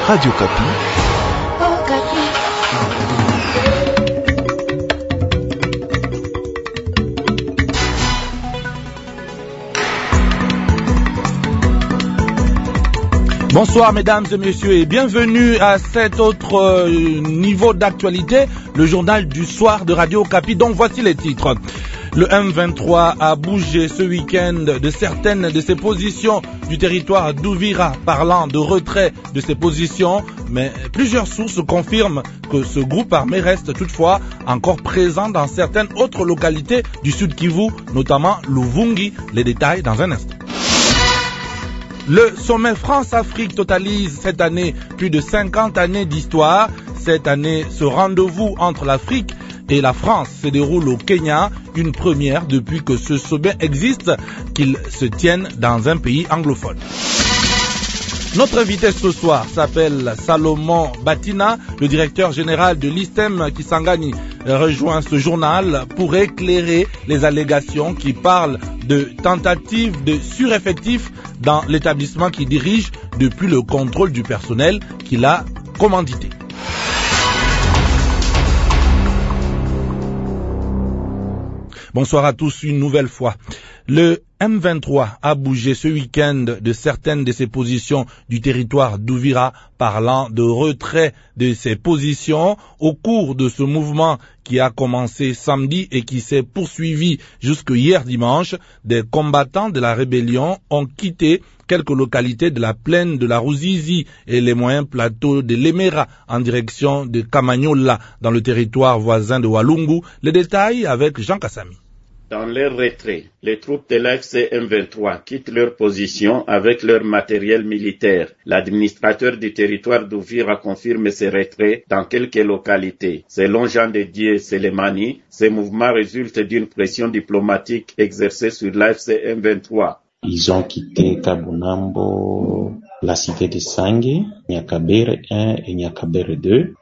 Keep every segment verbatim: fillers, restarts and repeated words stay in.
Radio Kapi. Oh, Kapi. Bonsoir mesdames et messieurs et bienvenue à cet autre euh, niveau d'actualité, le journal du soir de Radio Kapi. Donc voici les titres. Le M vingt-trois a bougé ce week-end de certaines de ses positions du territoire d'Ouvira, parlant de retrait de ses positions, mais plusieurs sources confirment que ce groupe armé reste toutefois encore présent dans certaines autres localités du Sud Kivu, notamment Luvungi. Les détails dans un instant. Le sommet France-Afrique totalise cette année plus de cinquante années d'histoire. Cette année, ce rendez-vous entre l'Afrique et la France se déroule au Kenya, une première depuis que ce sommet existe, qu'il se tienne dans un pays anglophone. Notre invité ce soir s'appelle Salomon Batina, le directeur général de l'I S T E M Kisangani rejoint ce journal pour éclairer les allégations qui parlent de tentatives de sureffectifs dans l'établissement qu'il dirige depuis le contrôle du personnel qu'il a commandité. Bonsoir à tous une nouvelle fois. Le M vingt-trois a bougé ce week-end de certaines de ses positions du territoire d'Ouvira, parlant de retrait de ses positions au cours de ce mouvement qui a commencé samedi et qui s'est poursuivi jusque hier dimanche. Des combattants de la rébellion ont quitté quelques localités de la plaine de la Ruzizi et les moyens plateaux de l'Emera en direction de Kamanyola dans le territoire voisin de Walungu. Les détails avec Jean Kassami. Dans leur retrait, les troupes de l'A F C M vingt-trois quittent leur position avec leur matériel militaire. L'administrateur du territoire d'Ouvira confirme ces retraits dans quelques localités. Selon Jean de Dieu Selemani, ces mouvements résultent d'une pression diplomatique exercée sur l'A F C M vingt-trois. Ils ont quitté Kabunambo, la cité de Sange, Nyakabere un et Nyakabere deux,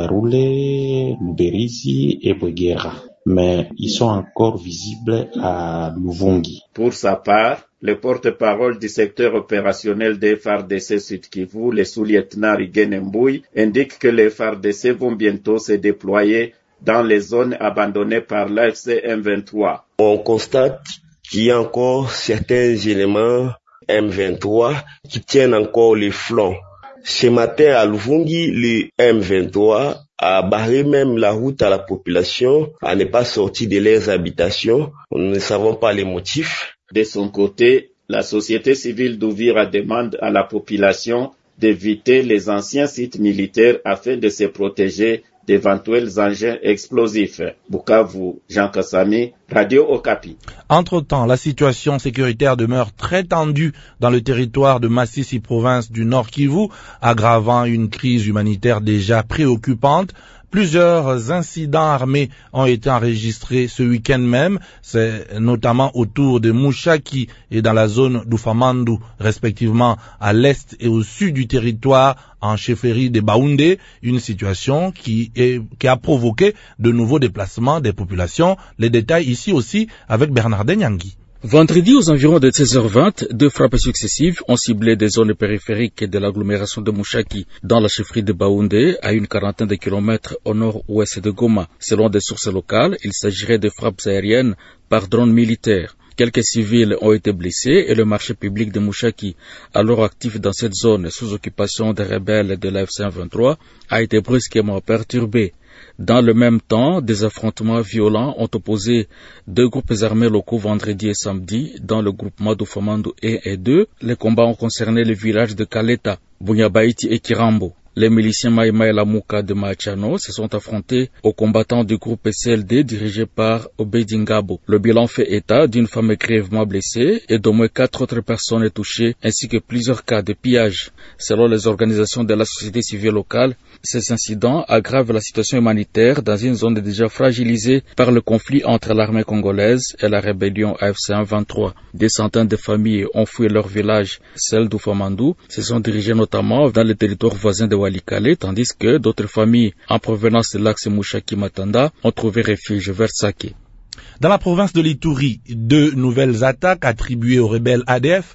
Mutarule, Mberizi et Bwegera. Mais ils sont encore visibles à Luvungi. Pour sa part, le porte-parole du secteur opérationnel des F A R D C Sud Kivu, le sous-lieutenant Rigene Mbouy, indique que les F A R D C vont bientôt se déployer dans les zones abandonnées par l'A F C M vingt-trois. On constate qu'il y a encore certains éléments M vingt-trois qui tiennent encore les flancs. Ce matin à Luvungi, le M vingt-trois a barré même la route à la population à ne pas sortir de leurs habitations. Nous ne savons pas les motifs. De son côté, la société civile d'Ouvira demande à la population d'éviter les anciens sites militaires afin de se protéger d'éventuels engins explosifs. Bukavu, Jean Kassami, Radio Okapi. Entre-temps, la situation sécuritaire demeure très tendue dans le territoire de Masisi, province du Nord Kivu, aggravant une crise humanitaire déjà préoccupante. Plusieurs incidents armés ont été enregistrés ce week-end même, c'est notamment autour de Mushaki et dans la zone d'Ufamandu, respectivement à l'est et au sud du territoire en chefferie de Baoundé, une situation qui, est, qui a provoqué de nouveaux déplacements des populations. Les détails ici aussi avec Bernardin Nyangui. Vendredi, aux environs de seize heures vingt, deux frappes successives ont ciblé des zones périphériques de l'agglomération de Mushaki dans la chefferie de Baoundé, à une quarantaine de kilomètres au nord-ouest de Goma. Selon des sources locales, il s'agirait de frappes aériennes par drone militaire. Quelques civils ont été blessés et le marché public de Mushaki, alors actif dans cette zone sous occupation des rebelles de l'A F C M vingt-trois, a été brusquement perturbé. Dans le même temps, des affrontements violents ont opposé deux groupes armés locaux vendredi et samedi dans le groupement d'Ufamandu un et deux. Les combats ont concerné les villages de Kaleta, Bunyabaiti et Kirambo. Les miliciens Maïma et Lamuka de Machano se sont affrontés aux combattants du groupe C L D dirigé par Obedingabo. Le bilan fait état d'une femme grièvement blessée et d'au moins quatre autres personnes touchées, ainsi que plusieurs cas de pillage. Selon les organisations de la société civile locale, ces incidents aggravent la situation humanitaire dans une zone déjà fragilisée par le conflit entre l'armée congolaise et la rébellion A F C M vingt-trois. Des centaines de familles ont fui leur village, celle d'Ufamandu, se sont dirigées notamment dans les territoires voisins de Walikale, tandis que d'autres familles en provenance de l'axe Mushaki-Matanda ont trouvé refuge vers Sake. Dans la province de l'Ituri, deux nouvelles attaques attribuées aux rebelles A D F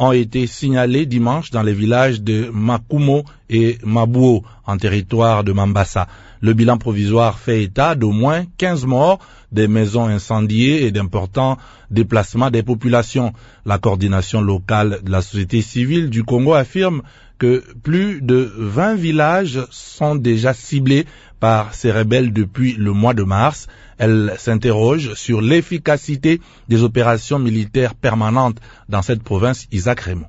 ont été signalés dimanche dans les villages de Makumo et Mabuo, en territoire de Mambasa. Le bilan provisoire fait état d'au moins quinze morts, des maisons incendiées et d'importants déplacements des populations. La coordination locale de la société civile du Congo affirme que plus de vingt villages sont déjà ciblés par ces rebelles depuis le mois de mars. Elle s'interroge sur l'efficacité des opérations militaires permanentes dans cette province. Isaac Raymond.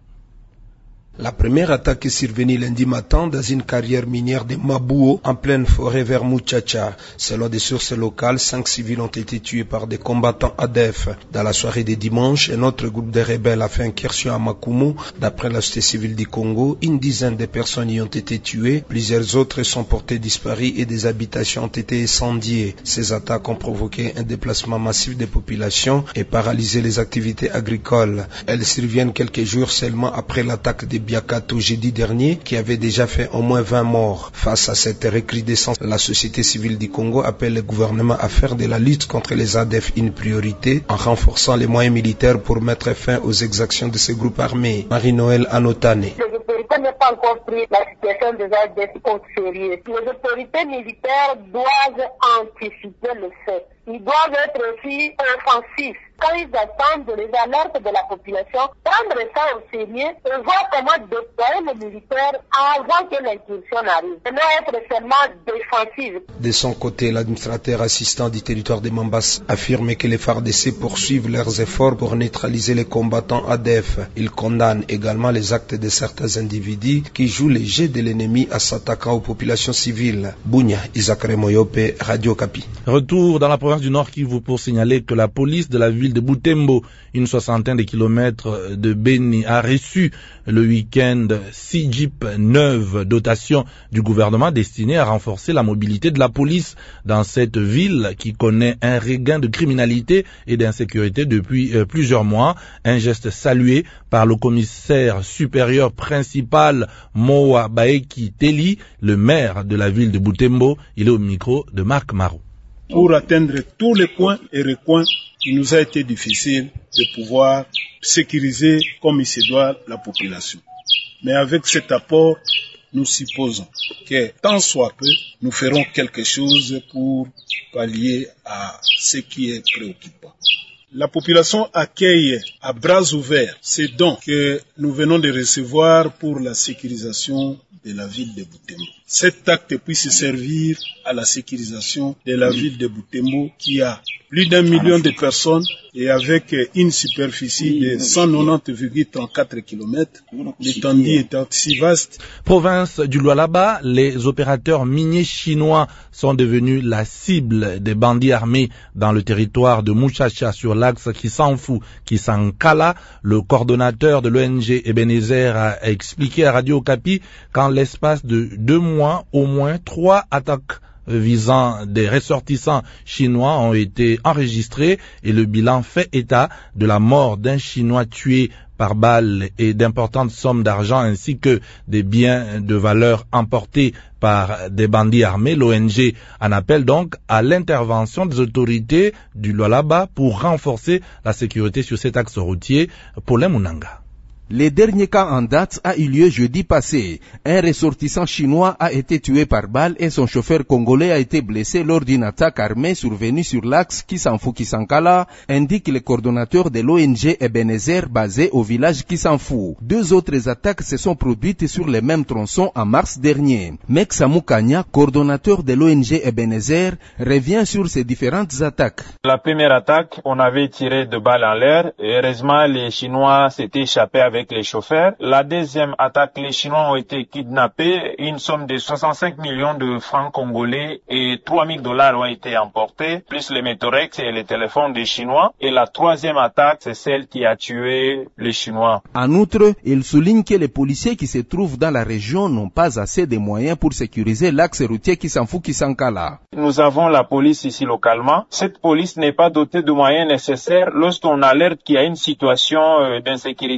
La première attaque est survenue lundi matin dans une carrière minière de Mabuo en pleine forêt vers Muchacha. Selon des sources locales, cinq civils ont été tués par des combattants A D F. Dans la soirée de dimanche, un autre groupe de rebelles a fait incursion à Makumo. D'après la société civile du Congo, une dizaine de personnes y ont été tuées, plusieurs autres sont portées disparues et des habitations ont été incendiées. Ces attaques ont provoqué un déplacement massif des populations et paralysé les activités agricoles. Elles surviennent quelques jours seulement après l'attaque des Biakato jeudi dernier, qui avait déjà fait au moins vingt morts. Face à cette recrudescence, la société civile du Congo appelle le gouvernement à faire de la lutte contre les A D F une priorité en renforçant les moyens militaires pour mettre fin aux exactions de ces groupes armés. Marie-Noël Anotane. Les autorités n'ont pas encore pris la situation des A D F au sérieux. Les autorités militaires doivent anticiper le fait. Ils doivent être aussi offensifs. Quand ils attendent les alertes de la population, prendre ça au sérieux et voir comment déployer les militaires avant que l'incursion n'arrive. Et non être seulement défensif. De son côté, l'administrateur assistant du territoire de Mambasa affirme que les F A R D C poursuivent leurs efforts pour neutraliser les combattants A D F. Il condamne également les actes de certains individus qui jouent les jeux de l'ennemi en s'attaquant aux populations civiles. Bunya, Isaac Remoyope, Radio Kapi. Retour dans la province du Nord Kivu pour signaler que la police de la ville de Butembo, une soixantaine de kilomètres de Beni, a reçu le week-end six jeeps neuves, dotation du gouvernement destinée à renforcer la mobilité de la police dans cette ville qui connaît un regain de criminalité et d'insécurité depuis euh, plusieurs mois. Un geste salué par le commissaire supérieur principal Moa Baeki Teli, le maire de la ville de Butembo. Il est au micro de Marc Marou. Pour atteindre tous les points et recoins, il nous a été difficile de pouvoir sécuriser comme il se doit la population. Mais avec cet apport, nous supposons que tant soit peu, nous ferons quelque chose pour pallier à ce qui est préoccupant. La population accueille à bras ouverts ces dons que nous venons de recevoir pour la sécurisation de la ville de Butembo. Cet acte puisse servir à la sécurisation de la ville de Butembo qui a plus d'un million de personnes et avec une superficie de cent quatre-vingt-dix virgule trente-quatre kilomètres, l'étendue est si vaste. Province du Lualaba, les opérateurs miniers chinois sont devenus la cible des bandits armés dans le territoire de Muchacha sur l'axe Kisanfu-Kisankala. Le coordonnateur de l'O N G Ebenezer a expliqué à Radio Okapi qu'en l'espace de deux mois, au moins trois attaques visant des ressortissants chinois ont été enregistrés et le bilan fait état de la mort d'un Chinois tué par balle et d'importantes sommes d'argent ainsi que des biens de valeur emportés par des bandits armés. L'O N G en appelle donc à l'intervention des autorités du Lualaba pour renforcer la sécurité sur cet axe routier. Paulin Munanga. Le dernier cas en date a eu lieu jeudi passé. Un ressortissant chinois a été tué par balle et son chauffeur congolais a été blessé lors d'une attaque armée survenue sur l'axe Kisanfu-Kisankala, indique le coordonnateur de l'O N G Ebenezer basé au village Kisanfu. Deux autres attaques se sont produites sur les mêmes tronçons en mars dernier. Meksamou Kanya, coordonnateur de l'O N G Ebenezer, revient sur ces différentes attaques. La première attaque, on avait tiré de balles en l'air et heureusement les Chinois s'étaient échappés avec avec les chauffeurs. La deuxième attaque, les Chinois ont été kidnappés. Une somme de soixante-cinq millions de francs congolais et trois mille dollars ont été emportés, plus les méthorex et les téléphones des Chinois. Et la troisième attaque, c'est celle qui a tué les Chinois. En outre, il souligne que les policiers qui se trouvent dans la région n'ont pas assez de moyens pour sécuriser l'axe routier Kisanfu-Kisankala. Nous avons la police ici localement. Cette police n'est pas dotée de moyens nécessaires lorsqu'on alerte qu'il y a une situation d'insécurité pour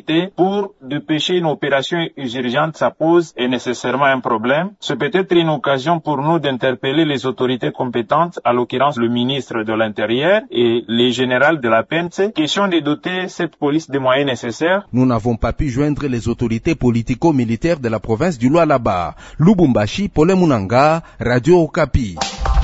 pour dépêcher une opération urgente, ça pose et nécessairement un problème. C'est peut-être une occasion pour nous d'interpeller les autorités compétentes, à l'occurrence le ministre de l'Intérieur et les généraux de la P N C, question de doter cette police des moyens nécessaires. Nous n'avons pas pu joindre les autorités politico-militaires de la province du Lualaba. Lubumbashi, Pole Munanga, Radio Okapi.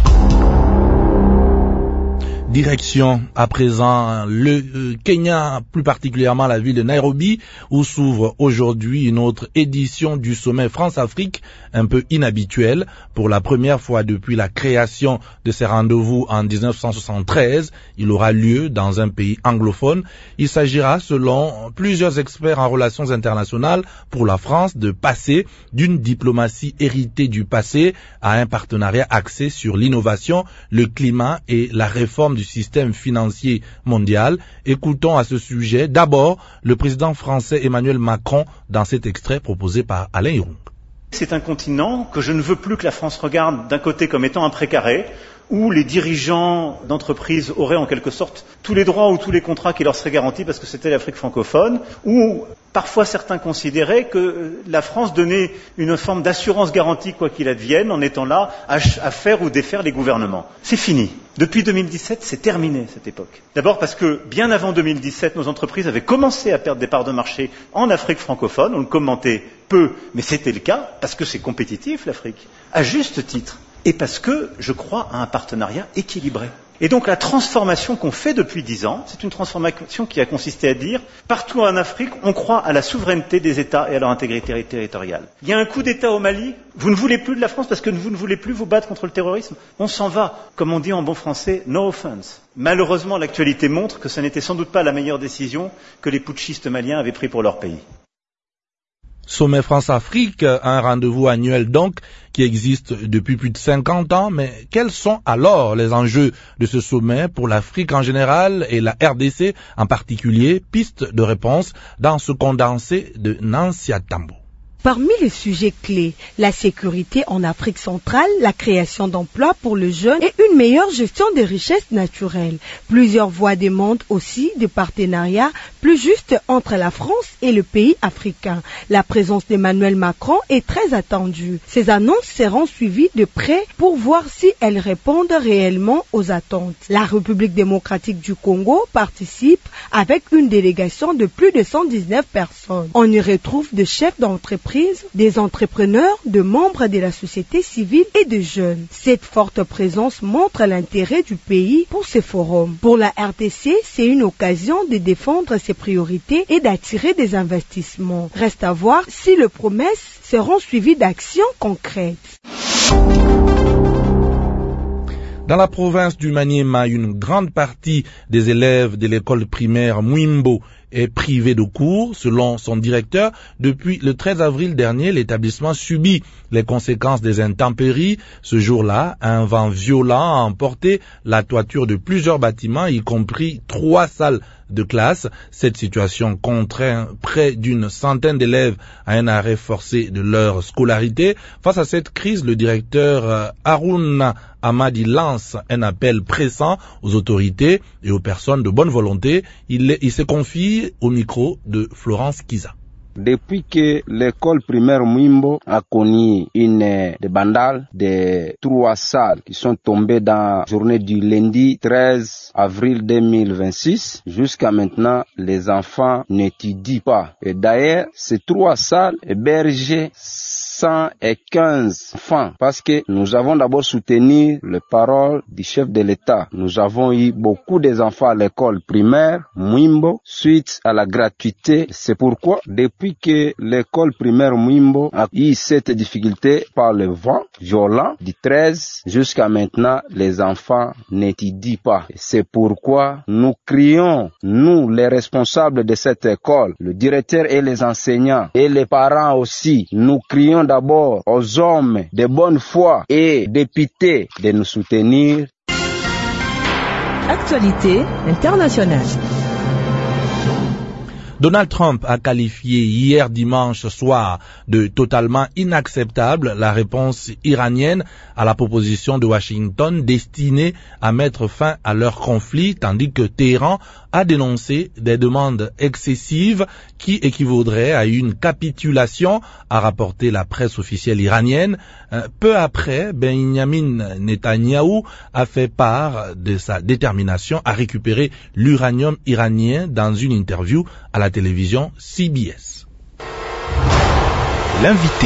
Direction à présent le euh, Kenya, plus particulièrement la ville de Nairobi, où s'ouvre aujourd'hui une autre édition du sommet France-Afrique, un peu inhabituel. Pour la première fois depuis la création de ces rendez-vous en dix-neuf cent soixante-treize, il aura lieu dans un pays anglophone. Il s'agira, selon plusieurs experts en relations internationales, pour la France de passer d'une diplomatie héritée du passé à un partenariat axé sur l'innovation, le climat et la réforme du du système financier mondial. Écoutons à ce sujet d'abord le président français Emmanuel Macron dans cet extrait proposé par Alain Hirung. C'est un continent que je ne veux plus que la France regarde d'un côté comme étant un précaré, où les dirigeants d'entreprises auraient en quelque sorte tous les droits ou tous les contrats qui leur seraient garantis parce que c'était l'Afrique francophone, où parfois certains considéraient que la France donnait une forme d'assurance garantie quoi qu'il advienne en étant là à, à faire ou défaire les gouvernements. C'est fini. Depuis deux mille dix-sept, c'est terminé cette époque. D'abord parce que bien avant deux mille dix-sept, nos entreprises avaient commencé à perdre des parts de marché en Afrique francophone. On le commentait peu, mais c'était le cas parce que c'est compétitif l'Afrique, à juste titre. Et parce que je crois à un partenariat équilibré. Et donc la transformation qu'on fait depuis dix ans, c'est une transformation qui a consisté à dire, partout en Afrique, on croit à la souveraineté des États et à leur intégrité territoriale. Il y a un coup d'État au Mali, vous ne voulez plus de la France parce que vous ne voulez plus vous battre contre le terrorisme. On s'en va, comme on dit en bon français, no offense. Malheureusement, l'actualité montre que ce n'était sans doute pas la meilleure décision que les putschistes maliens avaient pris pour leur pays. Sommet France-Afrique, un rendez-vous annuel donc qui existe depuis plus de cinquante ans, mais quels sont alors les enjeux de ce sommet pour l'Afrique en général et la R D C en particulier? Piste de réponse dans ce condensé de Nancy Atambo. Parmi les sujets clés, la sécurité en Afrique centrale, la création d'emplois pour le jeune et une meilleure gestion des richesses naturelles. Plusieurs voix demandent aussi des partenariats plus justes entre la France et le pays africain. La présence d'Emmanuel Macron est très attendue. Ces annonces seront suivies de près pour voir si elles répondent réellement aux attentes. La République démocratique du Congo participe avec une délégation de plus de cent dix-neuf personnes. On y retrouve des chefs d'entreprise, des entrepreneurs, de membres de la société civile et de jeunes. Cette forte présence montre l'intérêt du pays pour ce forum. Pour la R D C, c'est une occasion de défendre ses priorités et d'attirer des investissements. Reste à voir si les promesses seront suivies d'actions concrètes. Dans la province du Maniema, une grande partie des élèves de l'école primaire Mwimbo est privée de cours. Selon son directeur, depuis le treize avril dernier, l'établissement subit les conséquences des intempéries. Ce jour-là, un vent violent a emporté la toiture de plusieurs bâtiments, y compris trois salles de classe. Cette situation contraint près d'une centaine d'élèves à un arrêt forcé de leur scolarité. Face à cette crise, le directeur Haruna Amadi lance un appel pressant aux autorités et aux personnes de bonne volonté. Il, il se confie au micro de Florence Kiza. Depuis que l'école primaire Mwimbo a connu une débandade de trois salles qui sont tombées dans la journée du lundi treize avril deux mille vingt-six, jusqu'à maintenant, les enfants n'étudient pas. Et d'ailleurs, ces trois salles hébergent cent quinze enfants parce que nous avons d'abord soutenu les paroles du chef de l'État. Nous avons eu beaucoup d'enfants à l'école primaire Mwimbo suite à la gratuité. C'est pourquoi depuis que l'école primaire Mwimbo a eu cette difficulté par le vent violent du treize jusqu'à maintenant, les enfants n'étudient pas. C'est pourquoi nous crions, nous les responsables de cette école, le directeur et les enseignants et les parents aussi, nous crions d'abord aux hommes de bonne foi et députés de nous soutenir. Actualité internationale. Donald Trump a qualifié hier dimanche soir de totalement inacceptable la réponse iranienne à la proposition de Washington destinée à mettre fin à leur conflit, tandis que Téhéran a dénoncé des demandes excessives qui équivaudraient à une capitulation, a rapporté la presse officielle iranienne. Peu après, Benjamin Netanyahou a fait part de sa détermination à récupérer l'uranium iranien dans une interview à la télévision C B S. L'invité.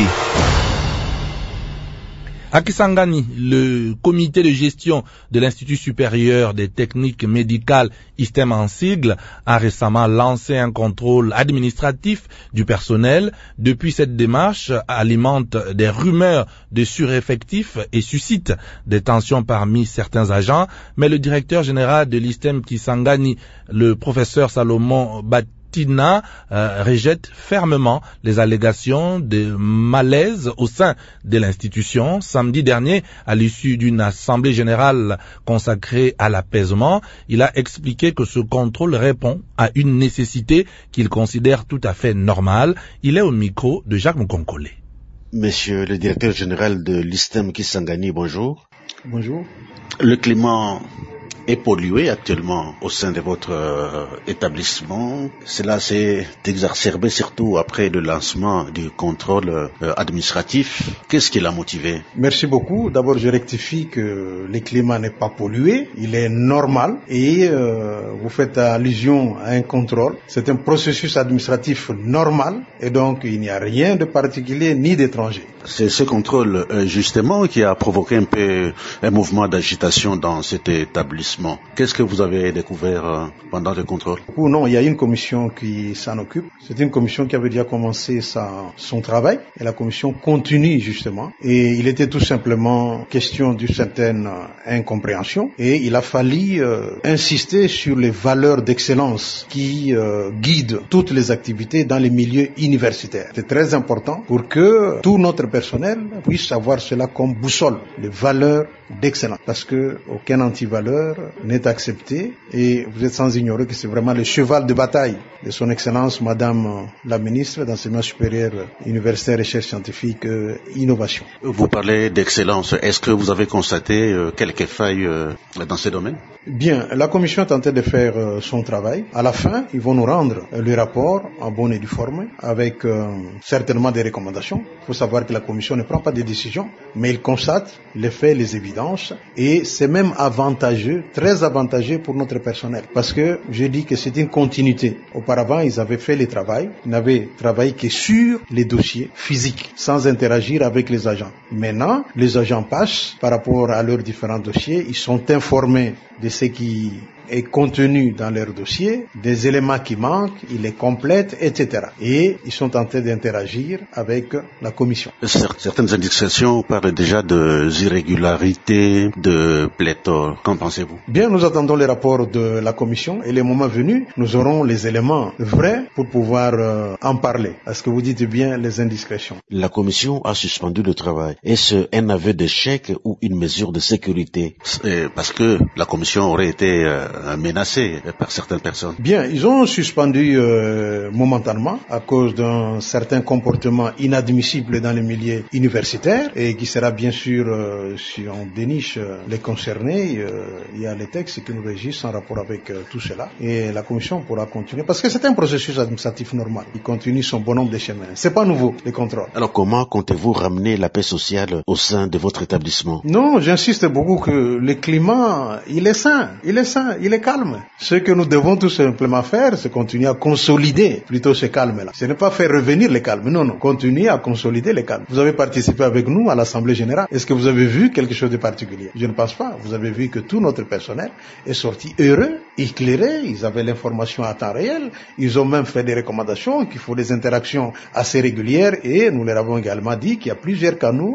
À Kisangani, le comité de gestion de l'Institut supérieur des techniques médicales, I S T E M en sigle, a récemment lancé un contrôle administratif du personnel. Depuis, cette démarche alimente des rumeurs de sureffectifs et suscite des tensions parmi certains agents. Mais le directeur général de l'I S T E M Kisangani, le professeur Salomon Bat Tina euh, rejette fermement les allégations de malaise au sein de l'institution. Samedi dernier, à l'issue d'une assemblée générale consacrée à l'apaisement, il a expliqué que ce contrôle répond à une nécessité qu'il considère tout à fait normale. Il est au micro de Jacques Moukonkole. Monsieur le directeur général de l'I S T E M Kisangani, bonjour. Bonjour. Le climat est pollué actuellement au sein de votre euh, établissement. Cela s'est exacerbé surtout après le lancement du contrôle euh, administratif. Qu'est-ce qui l'a motivé? Merci beaucoup. D'abord, je rectifie que le climat n'est pas pollué. Il est normal et euh, vous faites allusion à un contrôle. C'est un processus administratif normal et donc il n'y a rien de particulier ni d'étranger. C'est ce contrôle euh, justement qui a provoqué un peu un mouvement d'agitation dans cet établissement. Qu'est-ce que vous avez découvert euh, pendant le contrôle? Ou non, il y a une commission qui s'en occupe. C'est une commission qui avait déjà commencé sa, son travail et la commission continue justement. Et il était tout simplement question d'une certaine incompréhension et il a fallu euh, insister sur les valeurs d'excellence qui euh, guident toutes les activités dans les milieux universitaires. C'est très important pour que tout notre personnel puisse avoir cela comme boussole, les valeurs d'excellence, parce que aucun antivaleur n'est accepté et vous êtes sans ignorer que c'est vraiment le cheval de bataille de son excellence Madame la ministre d'enseignement supérieur, universitaire, recherche scientifique, euh, innovation. Vous parlez d'excellence. Est-ce que vous avez constaté euh, quelques failles euh, dans ces domaines? Bien, la commission est en train de faire euh, son travail. À la fin, ils vont nous rendre euh, le rapport en bonne et due forme avec euh, certainement des recommandations. Il faut savoir que la commission ne prend pas de décisions, mais il constate les faits, les évidences et c'est même avantageux, très avantageux pour notre personnel parce que je dis que c'est une continuité. Auparavant, ils avaient fait le travail, ils n'avaient travaillé que sur les dossiers physiques, sans interagir avec les agents. Maintenant, les agents passent par rapport à leurs différents dossiers, ils sont informés de ce qui est contenu dans leur dossier, des éléments qui manquent, ils les complètent, et cetera. Et ils sont en train d'interagir avec la commission. Certaines indications parlent déjà de irrégularités, de pléthore. Qu'en pensez-vous? Bien, nous attendons les rapports de la commission et le moment venu, nous aurons les éléments vrais pour pouvoir euh, en parler. Est-ce que vous dites bien les indiscrétions? La commission a suspendu le travail. Est-ce un aveu d'échec ou une mesure de sécurité? C'est parce que la commission aurait été euh, menacés par certaines personnes. Bien, ils ont suspendu euh, momentanément à cause d'un certain comportement inadmissible dans les milieux universitaires et qui sera bien sûr, euh, si on déniche euh, les concernés, euh, il y a les textes qui nous régissent en rapport avec euh, tout cela et la commission pourra continuer parce que c'est un processus administratif normal. Il continue son bonhomme de chemin. C'est pas nouveau, les contrôles. Alors comment comptez-vous ramener la paix sociale au sein de votre établissement? Non, j'insiste beaucoup que le climat, il est sain, il est sain, il est calme. Ce que nous devons tout simplement faire, c'est continuer à consolider plutôt ce calme-là. Ce n'est pas faire revenir le calme, non, non. Continuer à consolider le calme. Vous avez participé avec nous à l'Assemblée générale. Est-ce que vous avez vu quelque chose de particulier? Je ne pense pas. Vous avez vu que tout notre personnel est sorti heureux, éclairé. Ils avaient l'information à temps réel. Ils ont même fait des recommandations qu'il faut des interactions assez régulières et nous leur avons également dit qu'il y a plusieurs canaux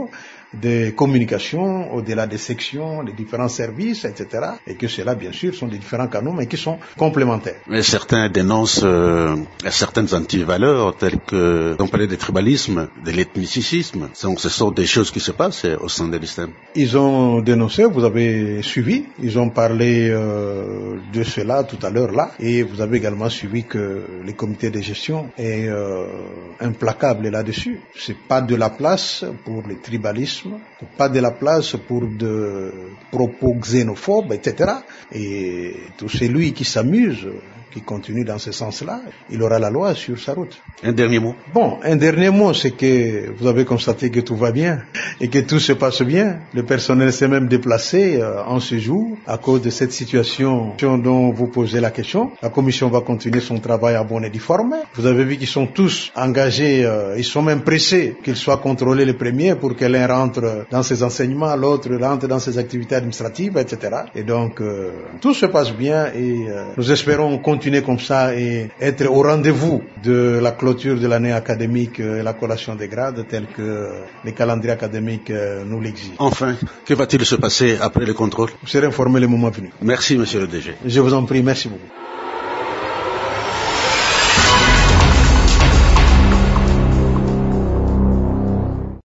des communications, au-delà des sections, des différents services, et cetera. Et que cela, bien sûr, sont des différents canaux, mais qui sont complémentaires. Mais certains dénoncent euh, certaines antivaleurs, telles que, on parlait de tribalisme, de l'ethnicisme. Donc ce sont des choses qui se passent au sein de l'islam. Ils ont dénoncé, vous avez suivi, ils ont parlé euh, de cela tout à l'heure là, et vous avez également suivi que les comités de gestion est euh, implacable là-dessus. C'est pas de la place pour le tribalisme, pas de la place pour de propos xénophobes, et cetera. Et tout celui qui s'amuse, qui continue dans ce sens-là, il aura la loi sur sa route. Un dernier mot. Bon, un dernier mot, c'est que vous avez constaté que tout va bien et que tout se passe bien. Le personnel s'est même déplacé euh, en ce jour à cause de cette situation dont vous posez la question. La commission va continuer son travail à bonne et due forme. Vous avez vu qu'ils sont tous engagés, euh, ils sont même pressés qu'ils soient contrôlés les premiers pour que l'un rentre dans ses enseignements, l'autre rentre dans ses activités administratives, et cetera. Et donc, euh, tout se passe bien et euh, nous espérons continuer continuer comme ça et être au rendez-vous de la clôture de l'année académique et la collation des grades tel que les calendriers académiques nous l'exigent. Enfin, que va-t-il se passer après le contrôle? Vous serez informé le moment venu. Merci, monsieur le D G. Je vous en prie, merci beaucoup.